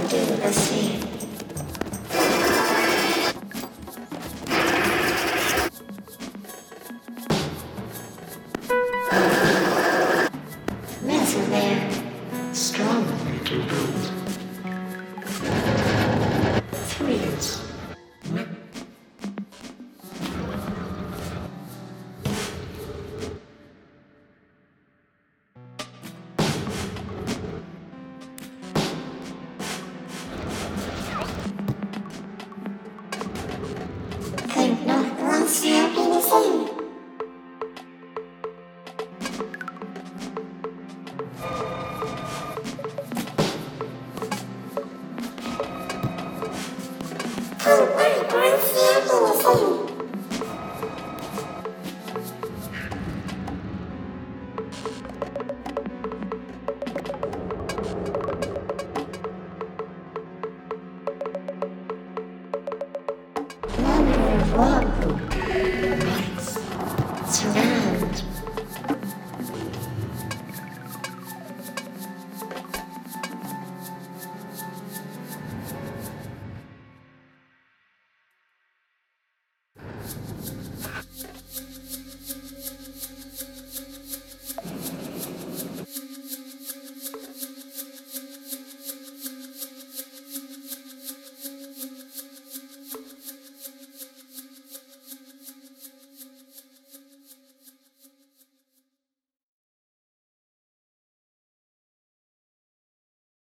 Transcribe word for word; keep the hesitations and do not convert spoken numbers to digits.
do the same. Metal there. Strong little boat. Thrills. Think not once have been the same. Oh, why once have been the same.